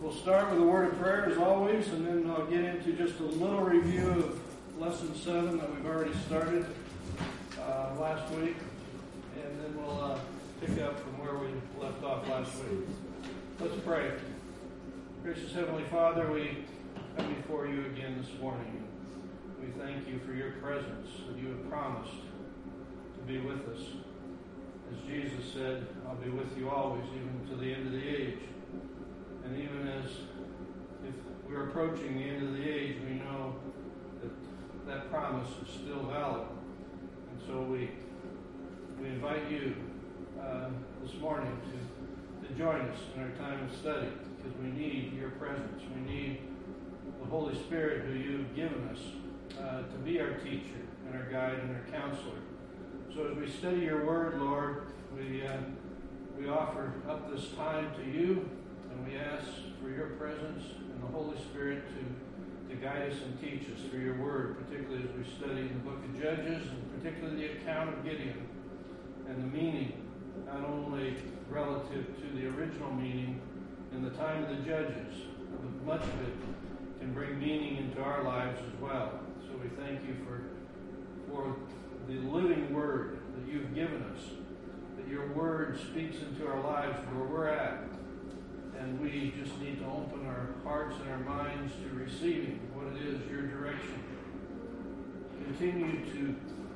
We'll start with a word of prayer as always, and then I'll get into just a little review of Lesson 7 that we've already started last week, and then we'll pick up from where we left off last week. Let's pray. Gracious Heavenly Father, we come before you again this morning. We thank you for your presence that you have promised to be with us. As Jesus said, I'll be with you always, even to the end of the age. And even as if we're approaching the end of the age, we know that that promise is still valid. And so we invite you this morning to join us in our time of study, because we need your presence. We need the Holy Spirit who you've given us to be our teacher and our guide and our counselor. So as we study your word, Lord, we offer up this time to you, and we ask for your presence and the Holy Spirit to guide us and teach us through your word, particularly as we study the book of Judges, and particularly the account of Gideon and the meaning, not only relative to the original meaning in the time of the Judges, but much of it can bring meaning into our lives as well. So we thank you for the living word that you've given us, that your word speaks into our lives where we're at. And we just need to open our hearts and our minds to receiving what it is, your direction. Continue to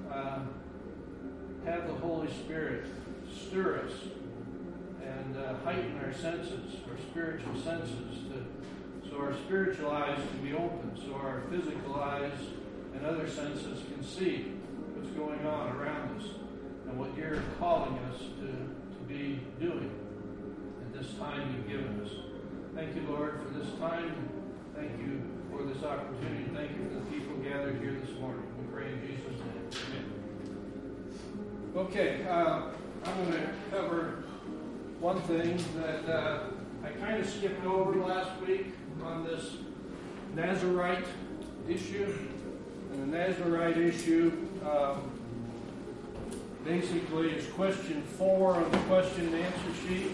have the Holy Spirit stir us and heighten our senses, our spiritual senses, so our spiritual eyes can be open, so our physical eyes and other senses can see what's going on around us and what you're calling us to be doing at this time you've given us. Thank you, Lord, for this time. Thank you for this opportunity. Thank you for the people gathered here this morning. We pray in Jesus' name. Amen. Okay, I'm going to cover one thing that I kind of skipped over last week on this Nazirite issue. And the Nazirite issue basically is question 4 on the question and answer sheet.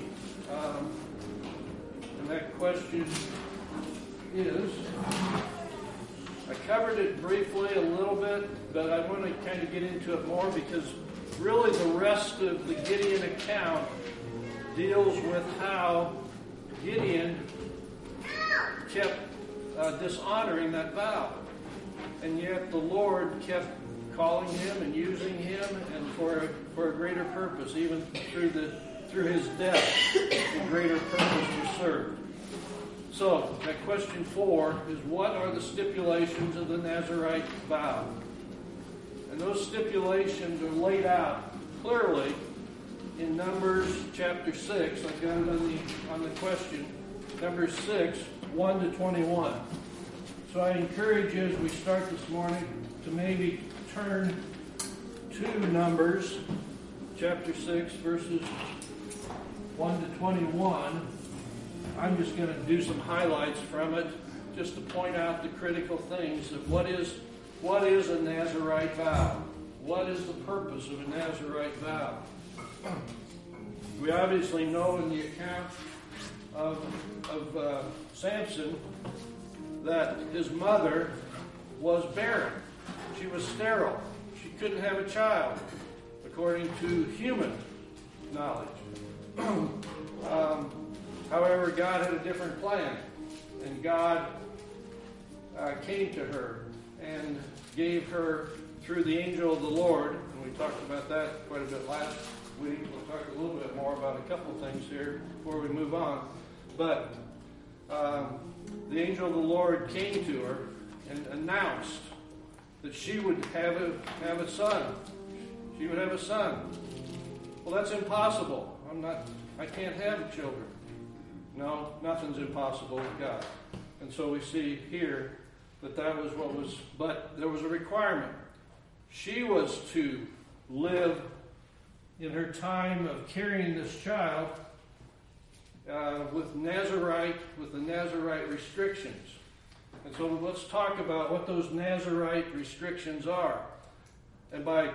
And that question is, I covered it briefly a little bit, but I want to kind of get into it more because really the rest of the Gideon account deals with how Gideon kept dishonoring that vow. And yet the Lord kept calling him and using him, and for a greater purpose, even through his death, a greater purpose was served. So, that question 4 is, what are the stipulations of the Nazirite vow? And those stipulations are laid out clearly in Numbers chapter 6. I've got it on the question. Numbers 6, 1 to 21. So I encourage you as we start this morning to maybe turn to Numbers chapter 6, verses 1 to 21. I'm just going to do some highlights from it just to point out the critical things of what is a Nazirite vow? What is the purpose of a Nazirite vow? We obviously know in the account of Samson that his mother was barren. She was sterile. She couldn't have a child, according to human knowledge. However, God had a different plan, and God came to her and gave her, through the angel of the Lord, and we talked about that quite a bit last week. We'll talk a little bit more about a couple of things here before we move on. But the angel of the Lord came to her and announced that she would have a son. She would have a son. Well, that's impossible. I can't have children. No, nothing's impossible with God. And so we see here that was what was, but there was a requirement. She was to live in her time of carrying this child with the Nazirite restrictions. And so let's talk about what those Nazirite restrictions are. And by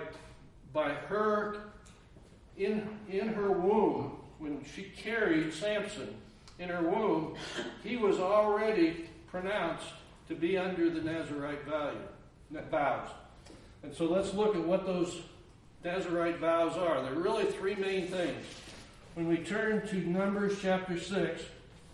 her, in her womb, when she carried Samson in her womb, he was already pronounced to be under the Nazirite vows. And so let's look at what those Nazirite vows are. There are really three main things. When we turn to Numbers chapter 6,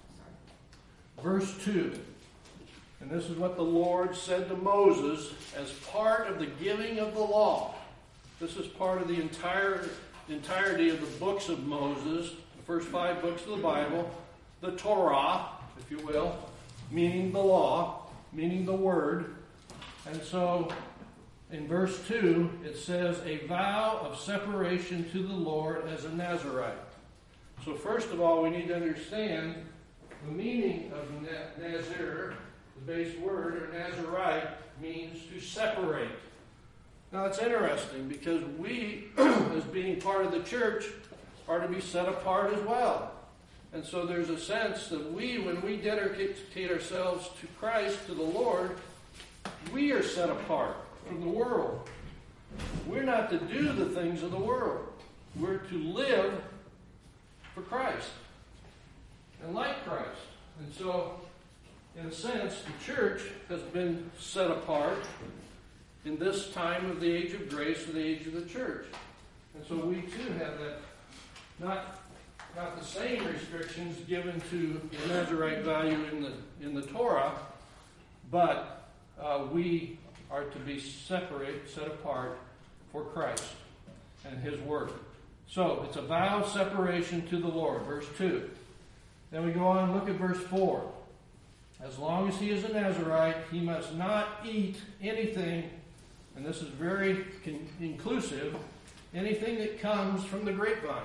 verse 2, and this is what the Lord said to Moses as part of the giving of the law. This is part of the entirety of the books of Moses, the first 5 books of the Bible, the Torah, if you will, meaning the law, meaning the word. And so in verse 2, it says, a vow of separation to the Lord as a Nazirite. So first of all, we need to understand the meaning of Nazir. The base word, or Nazirite, means to separate. Now it's interesting because we, as being part of the church, are to be set apart as well. And so there's a sense that when we dedicate ourselves to Christ, to the Lord, we are set apart from the world. We're not to do the things of the world. We're to live for Christ and like Christ. And so, in a sense, the church has been set apart in this time of the age of grace or the age of the church. And so we too have that, not the same restrictions given to the Nazirite value in the Torah, but we are to be set apart for Christ and His Word. So it's a vow of separation to the Lord, verse 2. Then we go on and look at verse 4. As long as he is a Nazirite, he must not eat anything, and this is very inclusive, anything that comes from the grapevine.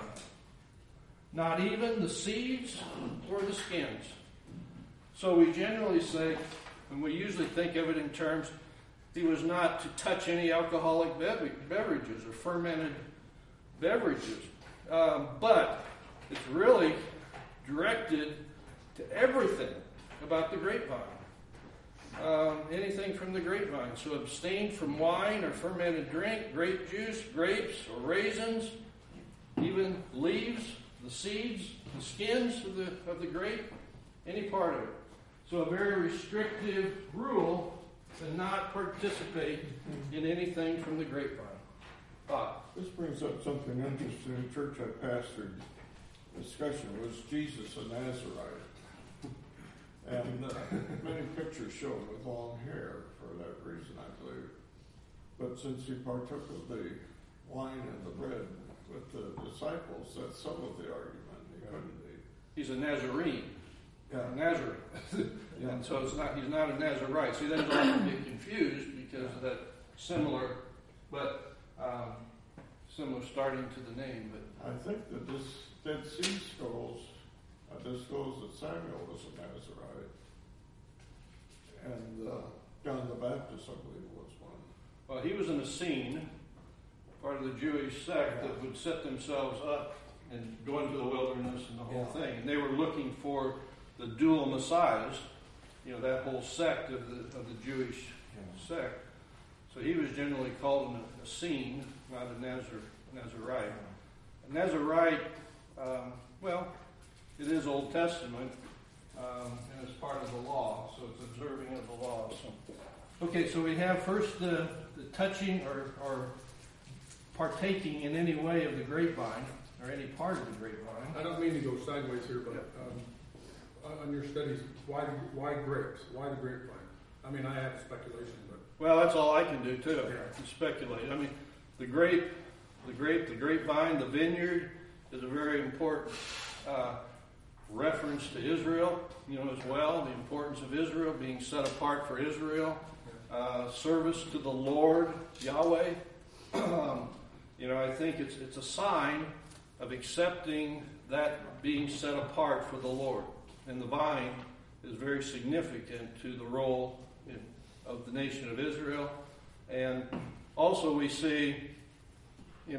Not even the seeds or the skins. So we generally say, and we usually think of it in terms, he was not to touch any alcoholic beverages or fermented beverages. But it's really directed to everything about the grapevine. Anything from the grapevine. So abstain from wine or fermented drink, grape juice, grapes or raisins, even leaves, the seeds, the skins of the grape, any part of it. So a very restrictive rule to not participate in anything from the grapevine. This brings up something interesting. In church I pastored, discussion was Jesus a Nazirite? And many pictures show him with long hair for that reason, I believe. But since he partook of the wine and the bread with the disciples, that's some of the argument. He couldn't be. He's a Nazarene. Yeah. Nazarene. Yeah. And so he's not a Nazirite. So he doesn't often get confused because of that similar starting to the name. But I think that this Dead Sea Scrolls disclose that Samuel was a Nazirite. And John the Baptist, I believe, was one. Well, he was an Essene, part of the Jewish sect that would set themselves up and go into the wilderness and the whole thing. And they were looking for the dual messiahs, that whole sect of the Jewish sect. So he was generally called an Essene, not a Nazirite. A Nazirite, it is Old Testament, and it's part of the law, so it's observing of the law. So we have first the touching or partaking in any way of the grapevine, or any part of the grapevine. I don't mean to go sideways here, but on your studies, why grapes? Why the grapevine? I mean, I have speculation, but... Well, that's all I can do, too, to speculate. I mean, the grapevine, the vineyard is a very important reference to Israel, as well. The importance of Israel, being set apart for Israel. Service to the Lord, Yahweh. I think it's a sign of accepting that being set apart for the Lord. And the vine is very significant to the role of the nation of Israel. And also we see, we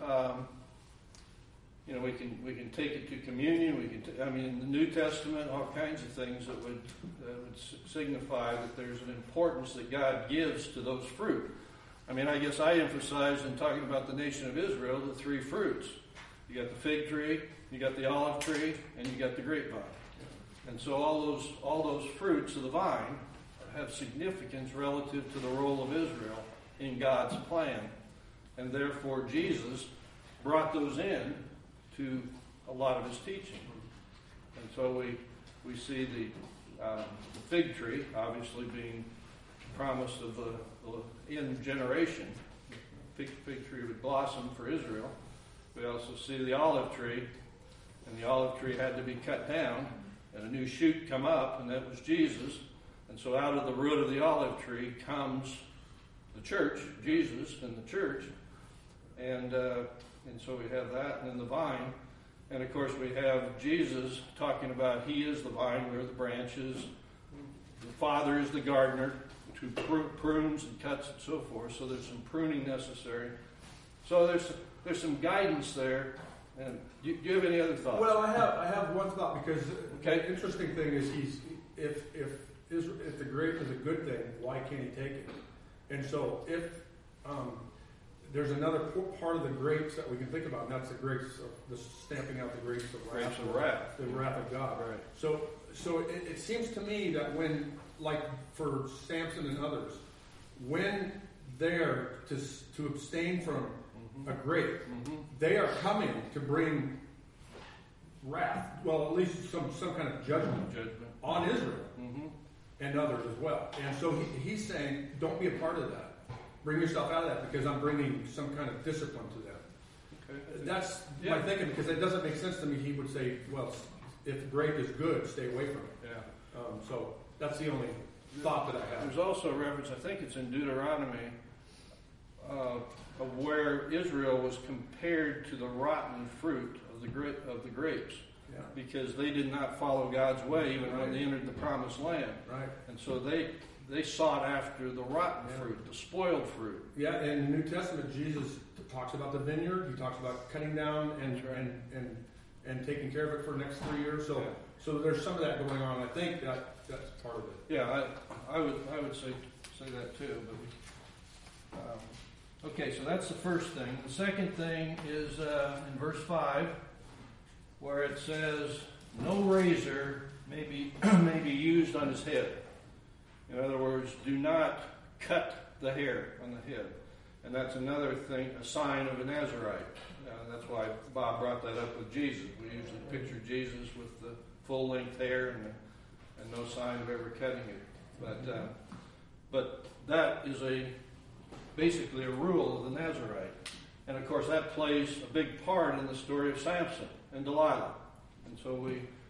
can take it to communion. In the New Testament, all kinds of things that would signify that there's an importance that God gives to those fruit. I guess I emphasized in talking about the nation of Israel the three fruits. You got the fig tree, you got the olive tree, and you got the grapevine. And so all those fruits of the vine have significance relative to the role of Israel in God's plan. And therefore Jesus brought those in to a lot of his teaching. And so we see the fig tree obviously being promised of the end generation. The fig tree would blossom for Israel. We also see the olive tree, and the olive tree had to be cut down, and a new shoot come up, and that was Jesus. And so out of the root of the olive tree comes the church, Jesus and the church. And so we have that, and then the vine. And of course we have Jesus talking about he is the vine, we're the branches. The Father is the gardener who prunes and cuts and so forth. So there's some pruning necessary. So there's some guidance there. And do you have any other thoughts? Well, I have one thought, because the interesting thing is if the grape is a good thing, why can't he take it? And so if there's another part of the grapes that we can think about, and that's the grapes of the stamping out the grapes of wrath, the wrath of God. Right. So it seems to me that when, like for Samson and others, when they're to abstain from a grape, they are coming to bring wrath. Well, at least some kind of judgment on Israel and others as well. And so he's saying, don't be a part of that. Bring yourself out of that, because I'm bringing some kind of discipline to them. Okay. That's my thinking, because it doesn't make sense to me. He would say, well, if the grape is good, stay away from it. Yeah. So that's the only thought that I have. There's also a reference, I think it's in Deuteronomy, of where Israel was compared to the rotten fruit of the grapes. Yeah. Because they did not follow God's way even when they entered the promised land. Right. And so they sought after the rotten fruit, the spoiled fruit. Yeah, in the New Testament, Jesus talks about the vineyard. He talks about cutting down and taking care of it for the next 3 years. So there's some of that going on. I think that's part of it. Yeah, I would say that too. But okay, so that's the first thing. The second thing is in verse 5, where it says, "No razor may be used on his head." In other words, do not cut the hair on the head. And that's another thing, a sign of a Nazirite. That's why Bob brought that up with Jesus. We usually picture Jesus with the full-length hair and no sign of ever cutting it. But that is basically a rule of the Nazirite. And of course that plays a big part in the story of Samson and Delilah. And so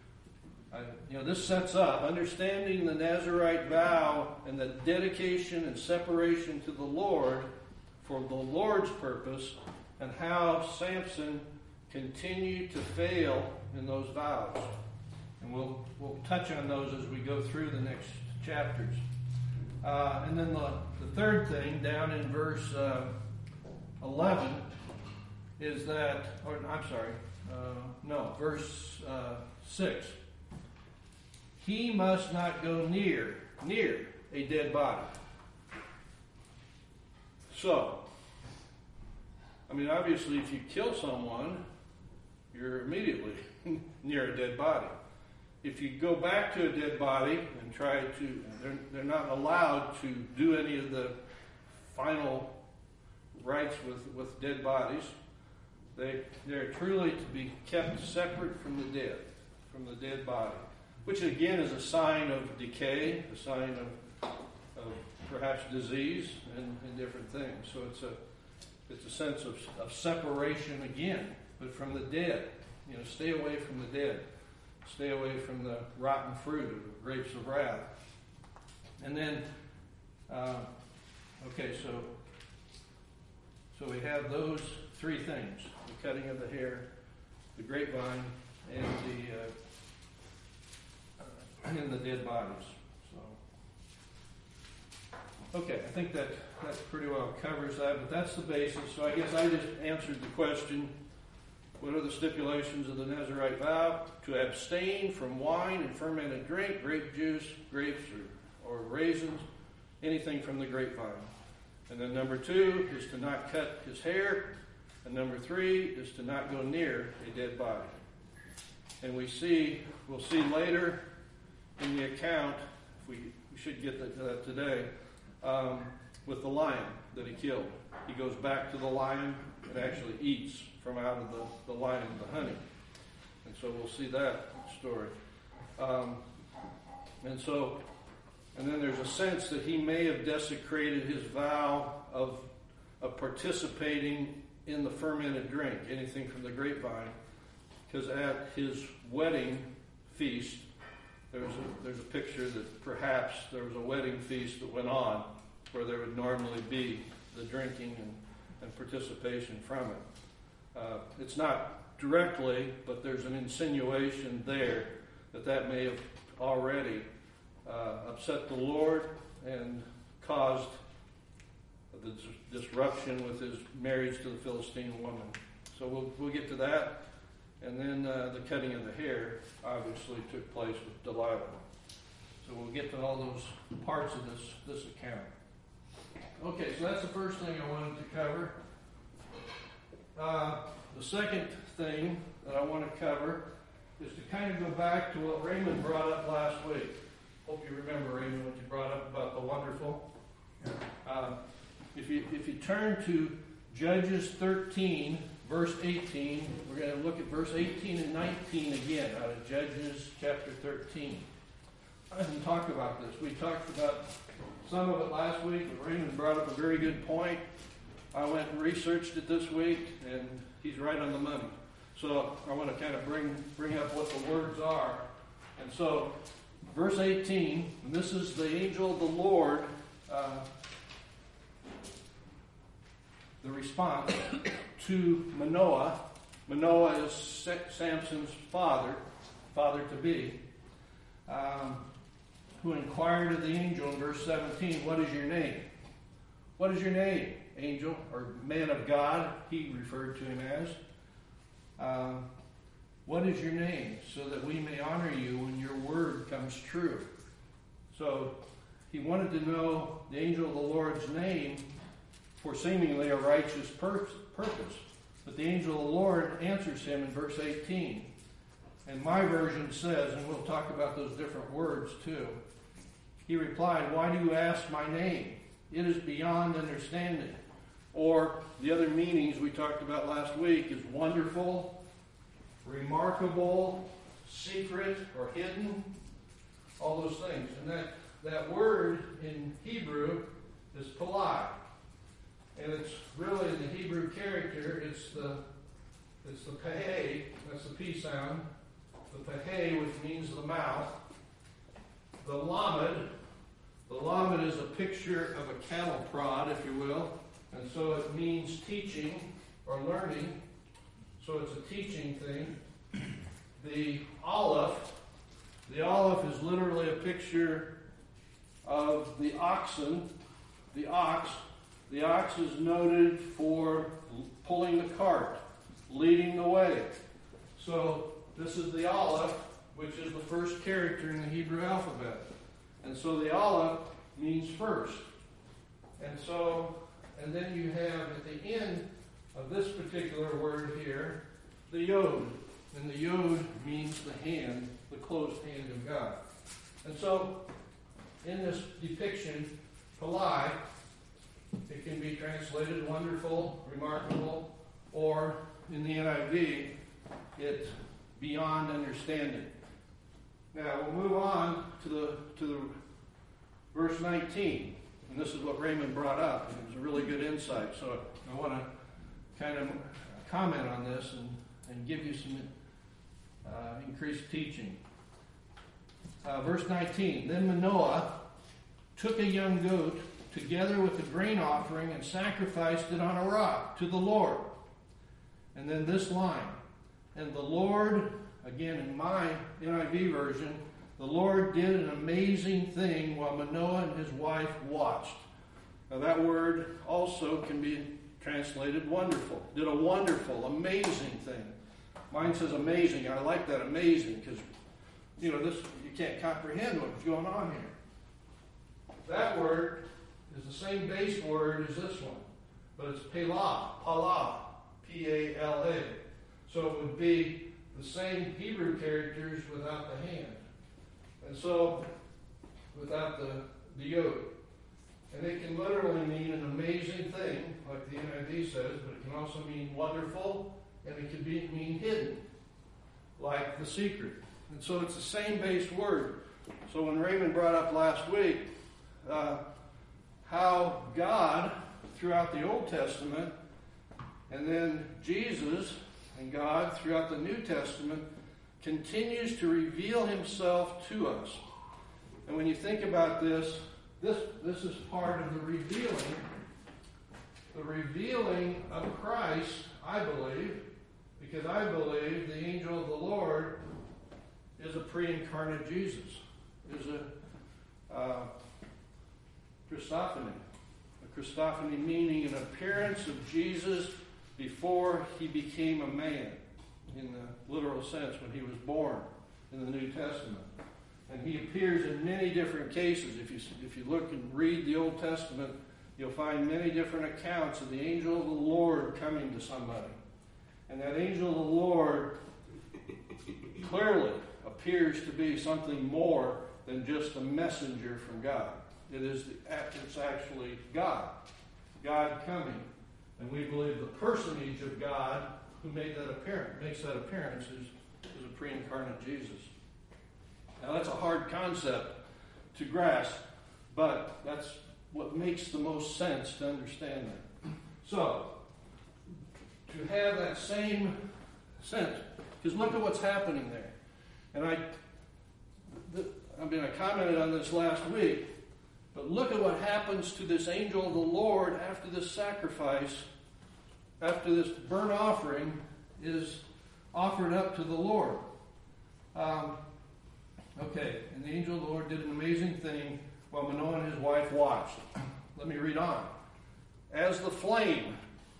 this sets up understanding the Nazirite vow and the dedication and separation to the Lord for the Lord's purpose, and how Samson continued to fail in those vows. And we'll touch on those as we go through the next chapters. And then the third thing down in verse 11 is that, verse 6. He must not go near a dead body. So, obviously if you kill someone, you're immediately near a dead body. If you go back to a dead body and try to, they're not allowed to do any of the final rites with dead bodies. They're truly to be kept separate from the dead body. Which again is a sign of decay, a sign of perhaps disease and different things. So it's a sense of separation again, but from the dead. Stay away from the dead. Stay away from the rotten fruit of the grapes of wrath. And then, so we have those three things: the cutting of the hair, the grapevine, and the dead bodies. So, okay, I think that pretty well covers that, but that's the basis. So I guess I just answered the question: what are the stipulations of the Nazirite vow? To abstain from wine and fermented drink, grape juice, grapes or raisins, anything from the grapevine. And then number 2 is to not cut his hair, and number 3 is to not go near a dead body. And we'll see later in the account, if we should get to that today, with the lion that he killed. He goes back to the lion and actually eats from out of the lion the honey. And so we'll see that story. And then there's a sense that he may have desecrated his vow of participating in the fermented drink, anything from the grapevine, because at his wedding feast, there's a picture that perhaps there was a wedding feast that went on where there would normally be the drinking and participation from it. It's not directly, but there's an insinuation there that may have already upset the Lord and caused the disruption with his marriage to the Philistine woman. So we'll get to that. And then the cutting of the hair obviously took place with Delilah. So we'll get to all those parts of this account. Okay, so that's the first thing I wanted to cover. The second thing that I want to cover is to kind of go back to what Raymond brought up last week. Hope you remember, Raymond, what you brought up about the wonderful. If you turn to Judges 13, verse 18, we're going to look at verse 18 and 19 again out of Judges chapter 13. I didn't talk about this. We talked about some of it last week, but Raymond brought up a very good point. I went and researched it this week, and he's right on the money. So I want to kind of bring up what the words are. And so, verse 18, and this is the angel of the Lord, the response to Manoah. Manoah is Samson's father-to-be, who inquired of the angel in verse 17, "What is your name?" What is your name, angel, or man of God, he referred to him as. What is your name, so that we may honor you when your word comes true? So he wanted to know the angel of the Lord's name for seemingly a righteous purpose. But the angel of the Lord answers him in verse 18. And my version says, and we'll talk about those different words too, he replied, "Why do you ask my name? It is beyond understanding." Or the other meanings we talked about last week is wonderful, remarkable, secret, or hidden, all those things. And that word in Hebrew is palai. And it's really in the Hebrew character, it's the peh, that's the P sound, the peh, which means the mouth, the lamed is a picture of a cattle prod, if you will, and so it means teaching or learning, so it's a teaching thing. The aleph is literally a picture of the oxen, the ox. The ox is noted for pulling the cart, leading the way. So this is the aleph, which is the first character in the Hebrew alphabet. And so the aleph means first. And then you have at the end of this particular word here, the yod. And the yod means the hand, the closed hand of God. And so in this depiction, palai, it can be translated wonderful, remarkable, or in the NIV, it's beyond understanding. Now we'll move on to the verse 19, and this is what Raymond brought up. And it was a really good insight, so I want to kind of comment on this and give you some increased teaching. Verse 19, "Then Manoah took a young goat together with the grain offering and sacrificed it on a rock to the Lord." And then this line, "And the Lord," again in my NIV version, "the Lord did an amazing thing while Manoah and his wife watched." Now that word also can be translated wonderful. Did a wonderful, amazing thing. Mine says amazing. I like that, amazing, because this you can't comprehend what's going on here. That word is the same base word as this one, but it's pala, P-A-L-A. So it would be the same Hebrew characters without the hand. And so, without the yoke. And it can literally mean an amazing thing, like the NIV says, but it can also mean wonderful, and it can mean hidden, like the secret. And so it's the same base word. So when Raymond brought up last week how God, throughout the Old Testament, and then Jesus and God throughout the New Testament, continues to reveal himself to us. And when you think about this is part of the revealing of Christ, I believe, because I believe the angel of the Lord is a pre-incarnate Jesus, is a Christophany. A Christophany meaning an appearance of Jesus before he became a man, in the literal sense, when he was born in the New Testament. And he appears in many different cases. If you look and read the Old Testament, you'll find many different accounts of the angel of the Lord coming to somebody. And that angel of the Lord clearly appears to be something more than just a messenger from God. It's actually God coming. And we believe the personage of God who makes that appearance is a pre-incarnate Jesus. Now that's a hard concept to grasp, but that's what makes the most sense to understand that. So, to have that same sense, because look at what's happening there. And I commented on this last week, but look at what happens to this angel of the Lord after this sacrifice, after this burnt offering is offered up to the Lord. And the angel of the Lord did an amazing thing while Manoah and his wife watched. Let me read on. As the flame,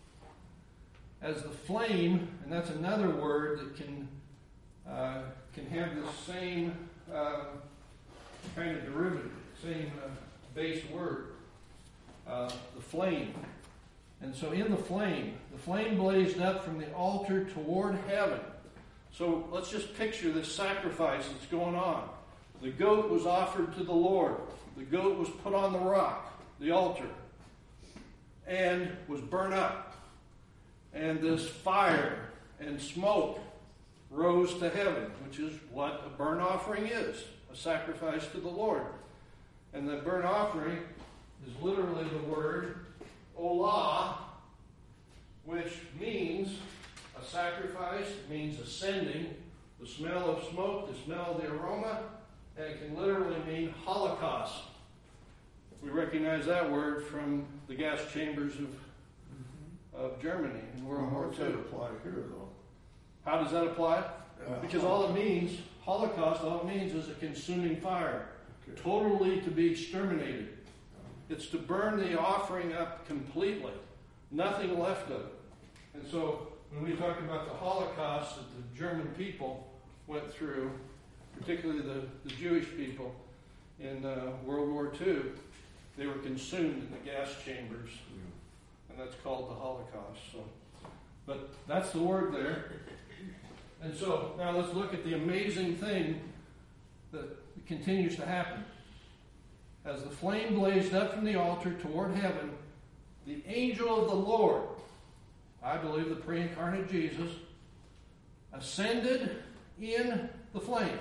and that's another word that can have the same kind of derivative, same base word, the flame. And so in the flame blazed up from the altar toward heaven. So let's just picture this sacrifice that's going on. The goat was offered to the Lord. The goat was put on the rock, the altar, and was burnt up. And this fire and smoke rose to heaven, which is what a burnt offering is, a sacrifice to the Lord. And the burnt offering is literally the word olah, which means a sacrifice, means ascending, the smell of smoke, the smell of the aroma, and it can literally mean holocaust. We recognize that word from the gas chambers of Germany in World War II. How does that apply here, though? How does that apply? Because all it means, holocaust, all it means is a consuming fire. Okay. Totally to be exterminated. It's to burn the offering up completely. Nothing left of it. And so, when we talk about the Holocaust that the German people went through, particularly the Jewish people in World War II, they were consumed in the gas chambers. And that's called the Holocaust. But that's the word there. And so, now let's look at the amazing thing that continues to happen. As the flame blazed up from the altar toward heaven, the angel of the Lord, I believe the pre-incarnate Jesus, ascended in the flame.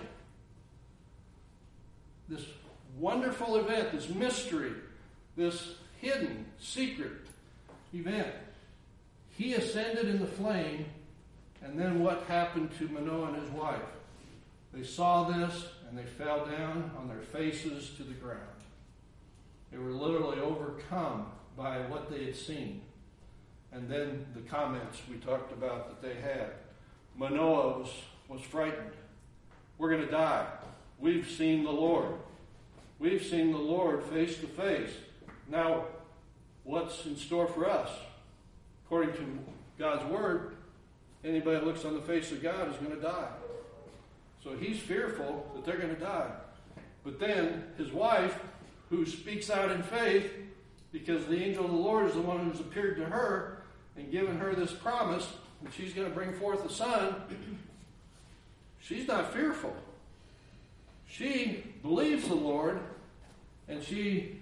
This wonderful event, this mystery, this hidden, secret event. He ascended in the flame, and then what happened to Manoah and his wife? They saw this, and they fell down on their faces to the ground. They were literally overcome by what they had seen. And then the comments we talked about that they had. Manoah was frightened. We're going to die. We've seen the Lord. We've seen the Lord face to face. Now, what's in store for us? According to God's Word, anybody that looks on the face of God is going to die. So he's fearful that they're going to die. But then his wife, who speaks out in faith, because the angel of the Lord is the one who's appeared to her and given her this promise that she's going to bring forth a son, she's not fearful. she believes the Lord, and she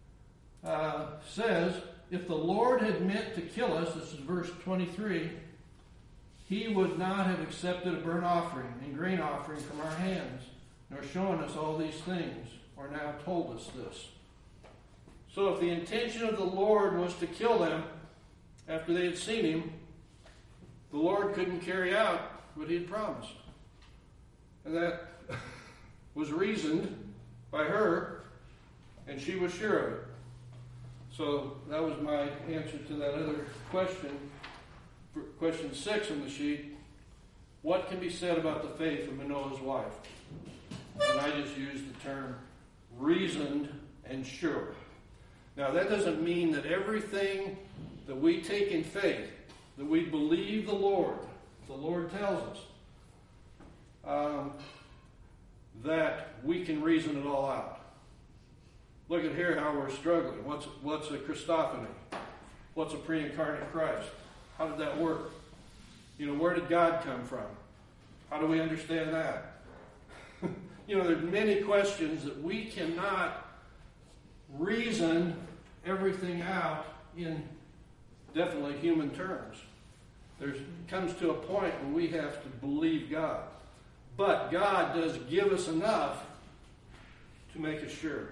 says, if the Lord had meant to kill us, this is verse 23, he would not have accepted a burnt offering and grain offering from our hands, nor shown us all these things, or now told us this. So if the intention of the Lord was to kill them after they had seen him, the Lord couldn't carry out what he had promised. And that was reasoned by her, and she was sure of it. So that was my answer to that other question. Question 6 on the sheet. What can be said about the faith of Manoah's wife? And I just used the term reasoned and sure. Now that doesn't mean that everything that we take in faith, that we believe the Lord tells us, that we can reason it all out. Look at here how we're struggling. What's a Christophany? What's a pre-incarnate Christ? How did that work? Where did God come from? How do we understand that? There's many questions that we cannot reason everything out in definitely human terms. There comes to a point when we have to believe God. But God does give us enough to make us sure.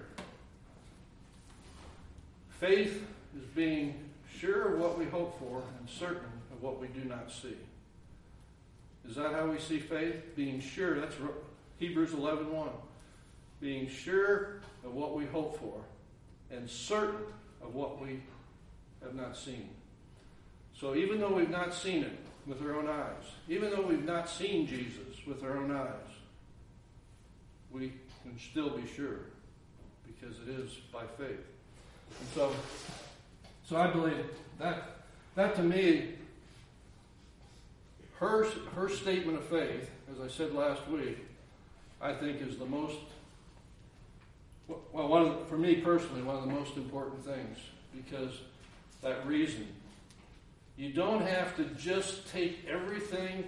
Faith is being sure of what we hope for and certain of what we do not see. Is that how we see faith? Being sure. That's Hebrews 11:1. Being sure of what we hope for and certain of what we have not seen. So even though we've not seen it with our own eyes, even though we've not seen Jesus with our own eyes, we can still be sure because it is by faith. And so I believe that to me, her statement of faith, as I said last week, I think is the most, for me personally, one of the most important things, because that reason. You don't have to just take everything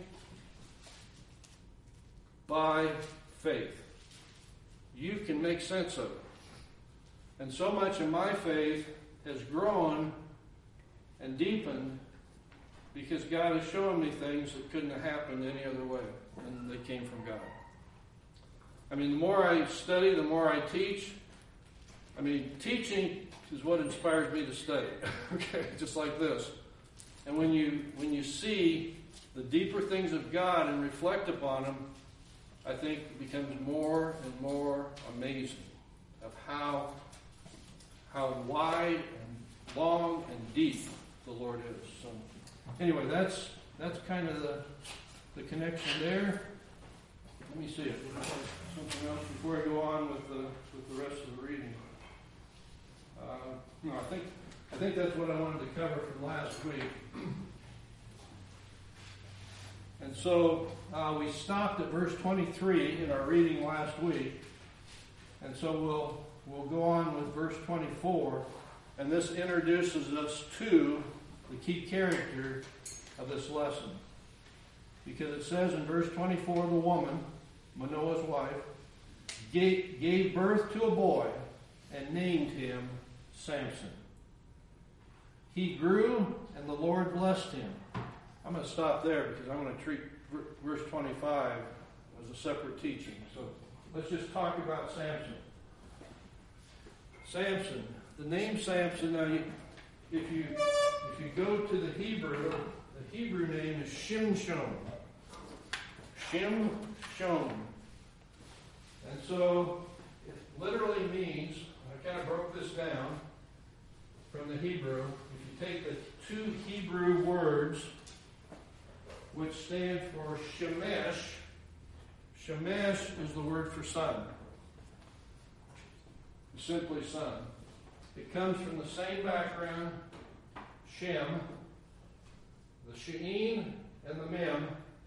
by faith. You can make sense of it. And so much of my faith has grown and deepened because God has shown me things that couldn't have happened any other way, and they came from God. The more I study, the more I teach. Teaching is what inspires me to study. Okay, just like this. And when you see the deeper things of God and reflect upon them, I think it becomes more and more amazing of how wide and long and deep the Lord is. So anyway, that's kind of the connection there. Let me see if there's something else before I go on with the rest of the reading. No, I think that's what I wanted to cover from last week. And so we stopped at verse 23 in our reading last week. And so we'll go on with verse 24. And this introduces us to the key character of this lesson. Because it says in verse 24, the woman, Manoah's wife, gave birth to a boy and named him Samson. He grew, and the Lord blessed him. I'm going to stop there because I'm going to treat verse 25 as a separate teaching. So let's just talk about Samson. Samson, the name Samson. Now, if you go to the Hebrew name is Shimshon. Shimshon. And so it literally means, I kind of broke this down from the Hebrew. If you take the two Hebrew words, which stand for Shemesh, Shemesh is the word for sun. Simply sun. It comes from the same background, Shem, the She'in and the Mem,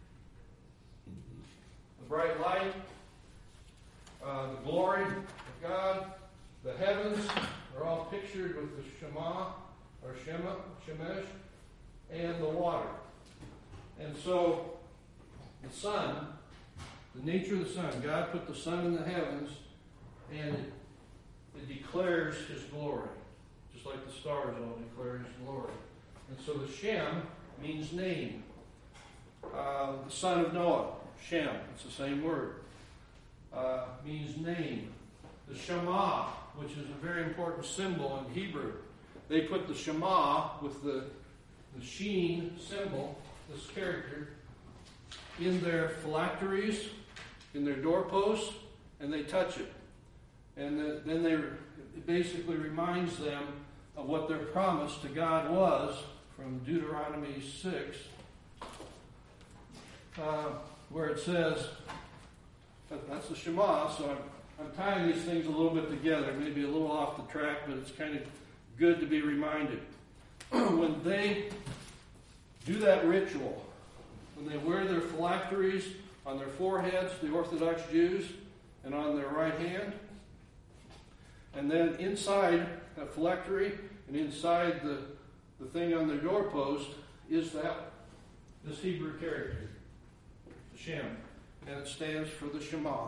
the bright light, the glory of God, the heavens are all pictured with the Shema, or Shemesh, and the water. And so the sun The nature of the sun. God put the sun in the heavens, and it declares His glory. Just like the stars all declare His glory. And so the Shem means name. The son of Noah, Shem, it's the same word, means name. The Shema, which is a very important symbol in Hebrew. They put the Shema with the sheen symbol, this character, in their phylacteries, in their doorposts, and they touch it. And then it basically reminds them of what their promise to God was from Deuteronomy 6, where it says, that's the Shema, so I'm tying these things a little bit together, maybe a little off the track, but it's kind of good to be reminded. When they do that ritual, when they wear their phylacteries on their foreheads, the Orthodox Jews, and on their right hand, and then inside that phylactery and inside the thing on their doorpost is this Hebrew character, the Shem, and it stands for the Shema,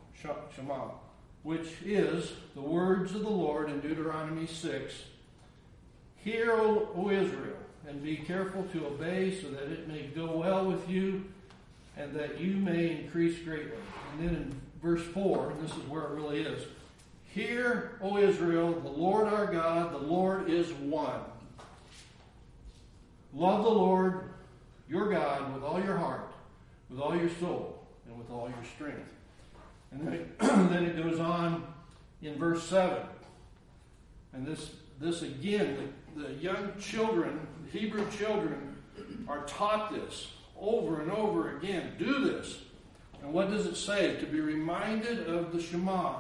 which is the words of the Lord in Deuteronomy 6. Hear, O Israel, and be careful to obey, so that it may go well with you, and that you may increase greatly. And then in verse 4, this is where it really is. Hear, O Israel, the Lord our God, the Lord is one. Love the Lord your God with all your heart, with all your soul, and with all your strength. And then it goes on in verse 7. And this again, the young children, the Hebrew children, are taught this over and over again. Do this. And what does it say? To be reminded of the Shema.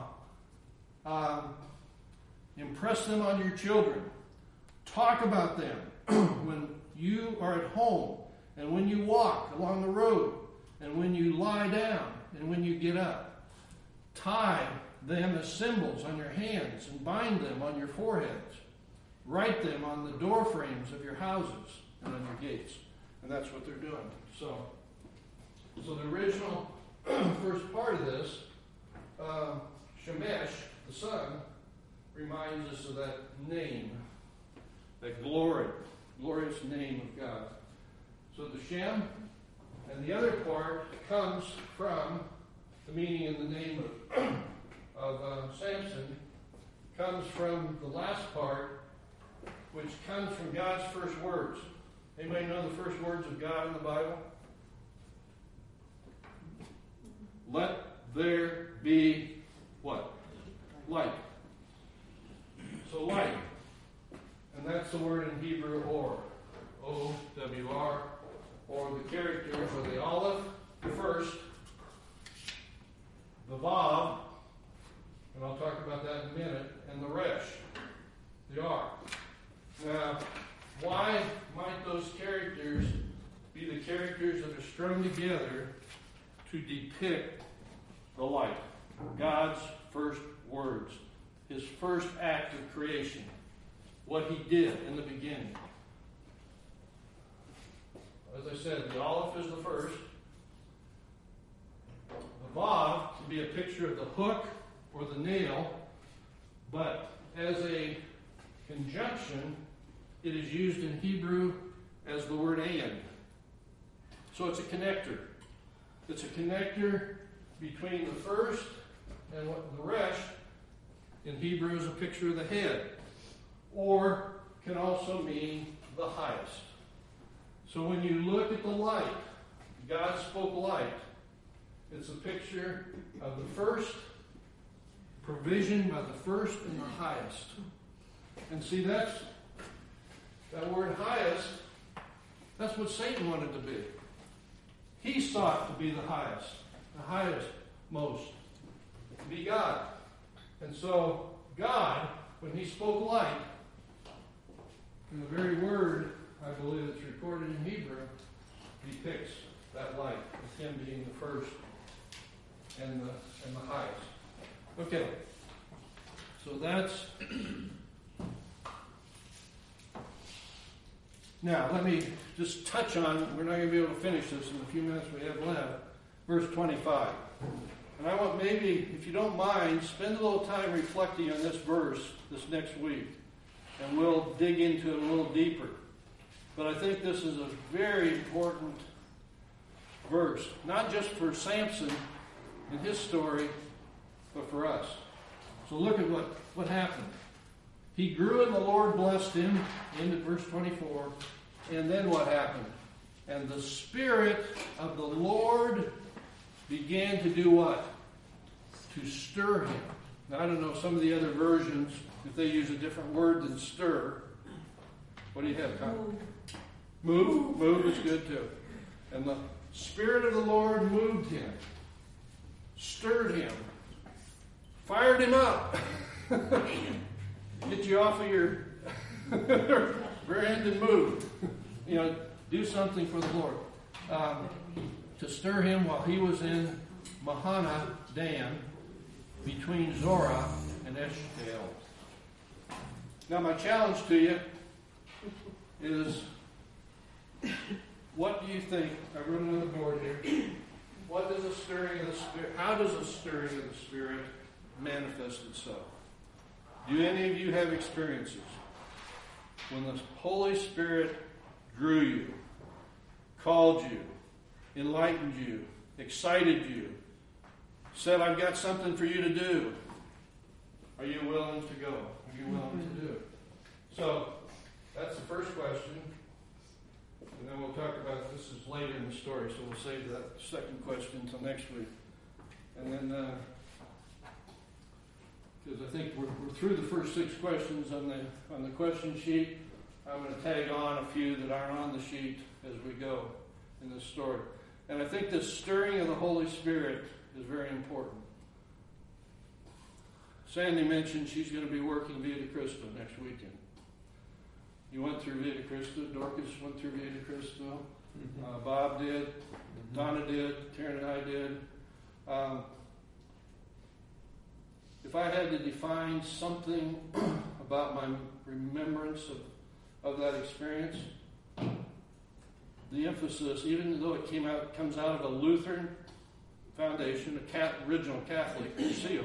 Impress them on your children. Talk about them when you are at home, and when you walk along the road, and when you lie down, and when you get up. Tie them as symbols on your hands, and bind them on your foreheads. Write them on the door frames of your houses and on your gates. And that's what they're doing. So the original first part of this, Shemesh, the sun, reminds us of that name, that glorious name of God. So the Shem, and the other part comes from the meaning in the name of Samson, comes from the last part, which comes from God's first words. Anybody know the first words of God in the Bible? Let there be what? Light. So light. And that's the word in Hebrew, or. O-W-R. Or the characters are the Aleph, the first, the Vav, and I'll talk about that in a minute, and the Resh, the R. Now, why might those characters be the characters that are strung together to depict the light? God's first words, His first act of creation, what He did in the beginning. As I said, the Aleph is the first. The Vav can be a picture of the hook or the nail, but as a conjunction, it is used in Hebrew as the word and. So it's a connector. It's a connector between the first and what the Resh in Hebrew is a picture of the head, or can also mean the highest. So when you look at the light, God spoke light. It's a picture of the first, provision by the first and the highest. And see, that word highest, that's what Satan wanted to be. He sought to be the highest, most, to be God. And so God, when He spoke light, in the very word, I believe it's recorded in Hebrew, depicts that light, with Him being the first and the highest. Okay, so that's. Now let me just touch on. We're not going to be able to finish this in the few minutes we have left. verse 25. And I want maybe, if you don't mind, spend a little time reflecting on this verse this next week. And we'll dig into it a little deeper. But I think this is a very important verse. Not just for Samson and his story, but for us. So look at what happened. He grew and the Lord blessed him, into verse 24. And then what happened? And the Spirit of the Lord began to do what? To stir him. Now, I don't know, some of the other versions, if they use a different word than stir. What do you have, Tom? Move. Move is good too. And the Spirit of the Lord moved him, stirred him, fired him up. Get you off of your brand and move. Do something for the Lord. To stir him while he was in Mahana Dan, between Zorah and Eshtaol. Now my challenge to you is, what do you think? I wrote it on the board here. What does a stirring of the Spirit, how does a stirring of the Spirit manifest itself? Do any of you have experiences when the Holy Spirit drew you, called you, enlightened you, excited you, said, I've got something for you to do? Are you willing to go? Are you willing to do it? So, that's the first question. And then we'll talk about, this is later in the story, so we'll save that second question until next week. And then, because I think we're through the first 6 questions on the question sheet. I'm going to tag on a few that aren't on the sheet as we go in this story. And I think this stirring of the Holy Spirit is very important. Sandy mentioned she's going to be working Via Cristo next weekend. You went through Via Cristo. Dorcas went through Via Cristo. Bob did. Donna did. Karen and I did. If I had to define something about my remembrance of that experience, the emphasis, even though it comes out of a Lutheran foundation, original Catholic seal,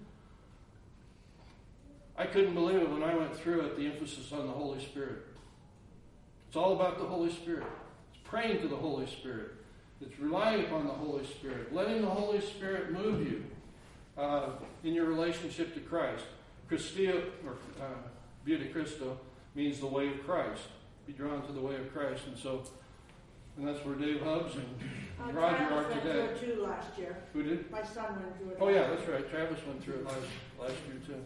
I couldn't believe it when I went through it, the emphasis on the Holy Spirit. It's all about the Holy Spirit. It's praying to the Holy Spirit. It's relying upon the Holy Spirit, letting the Holy Spirit move you in your relationship to Christ. Christia, or Via de Cristo, means the way of Christ. Be drawn to the way of Christ. And that's where Dave Hubbs and Roger are today. Travis went through it too last year. Who did? My son went through it. Oh yeah, that's right. Travis went through it last year too.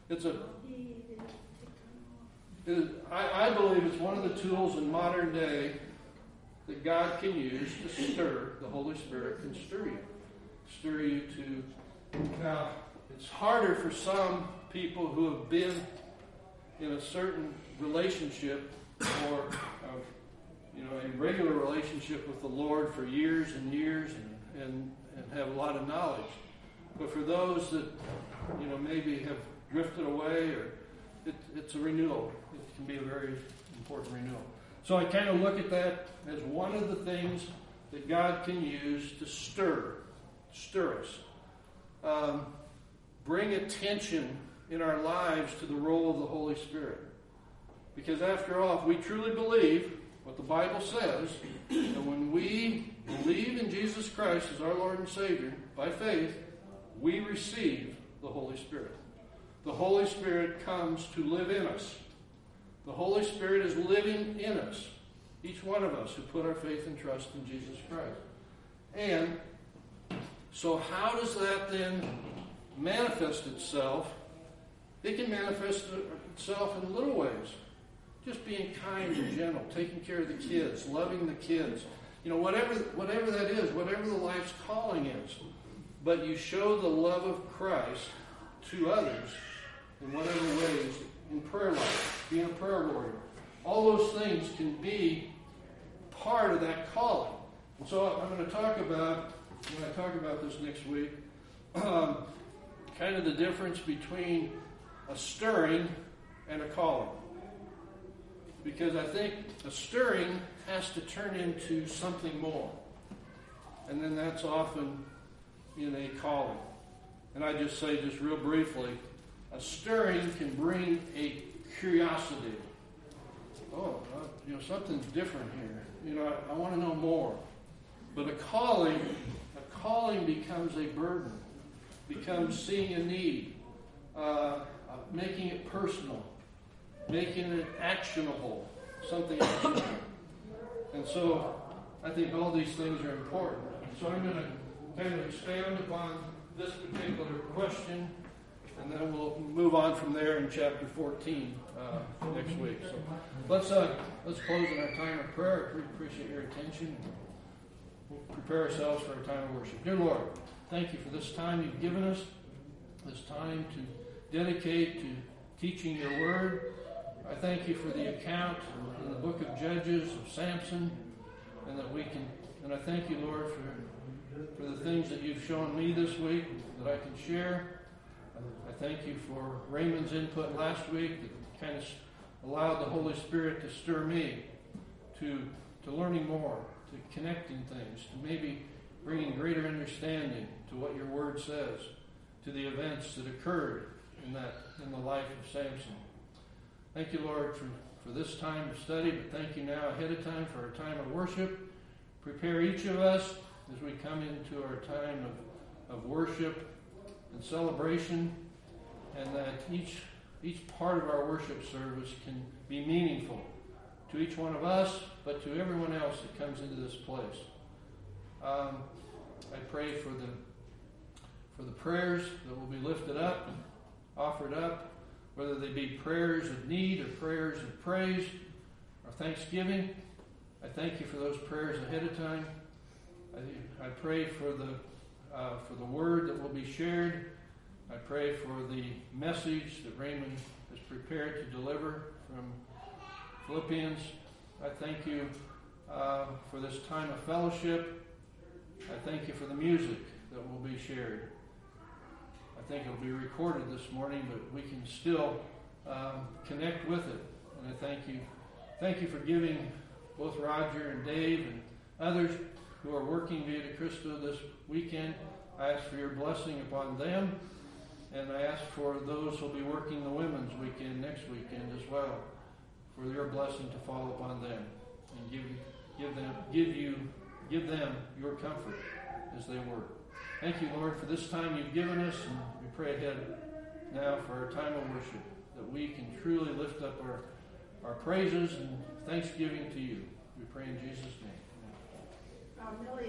I believe it's one of the tools in modern day that God can use to stir. The Holy Spirit can stir you to. Now, it's harder for some people who have been in a certain relationship or a regular relationship with the Lord for years and years and have a lot of knowledge. But for those that maybe have drifted away, or it's a renewal. It can be a very important renewal. So I kind of look at that as one of the things that God can use to stir us. Bring attention in our lives to the role of the Holy Spirit. Because after all, if we truly believe what the Bible says, that when we believe in Jesus Christ as our Lord and Savior, by faith, we receive the Holy Spirit. The Holy Spirit comes to live in us. The Holy Spirit is living in us. Each one of us who put our faith and trust in Jesus Christ. And so how does that then manifest itself? It can manifest itself in little ways. Just being kind and gentle, taking care of the kids, loving the kids. Whatever that is, whatever the life's calling is. But you show the love of Christ to others in whatever ways, in prayer life, being a prayer warrior. All those things can be part of that calling. And so I'm going to talk about, when I talk about this next week, kind of the difference between a stirring and a calling. Because I think a stirring has to turn into something more. and then that's often in a calling. And I just say, just real briefly, a stirring can bring a curiosity. Oh, something's different here. I want to know more. But a calling becomes a burden, becomes seeing a need, making it personal, making it actionable, something actionable. And so I think all these things are important. So I'm going to kind of expand upon this particular question, and then we'll move on from there in chapter 14 next week. So let's close in our time of prayer. We appreciate your attention. We'll prepare ourselves for our time of worship. Dear Lord, thank you for this time you've given us, this time to dedicate to teaching your word. I thank you for the account in the book of Judges of Samson, and I thank you, Lord, for the things that you've shown me this week that I can share. I thank you for Raymond's input last week that kind of allowed the Holy Spirit to stir me to learning more, to connecting things, to maybe bringing greater understanding to what your word says, to the events that occurred in the life of Samson. Thank you, Lord, for this time of study, but thank you now ahead of time for our time of worship. Prepare each of us as we come into our time of worship and celebration, and that each part of our worship service can be meaningful to each one of us, but to everyone else that comes into this place. I pray for the prayers that will be lifted up, offered up, whether they be prayers of need or prayers of praise or thanksgiving. I thank you for those prayers ahead of time. I pray for the word that will be shared. I pray for the message that Raymond has prepared to deliver from Philippians. I thank you for this time of fellowship. I thank you for the music that will be shared. I think it'll be recorded this morning, but we can still connect with it. And I thank you. Thank you for giving both Roger and Dave and others who are working Via de Cristo this weekend. I ask for your blessing upon them, and I ask for those who will be working the women's weekend next weekend as well, for your blessing to fall upon them and give them your comfort as they work. Thank you, Lord, for this time you've given us, and we pray ahead now for our time of worship, that we can truly lift up our praises and thanksgiving to you. We pray in Jesus' name. Amen.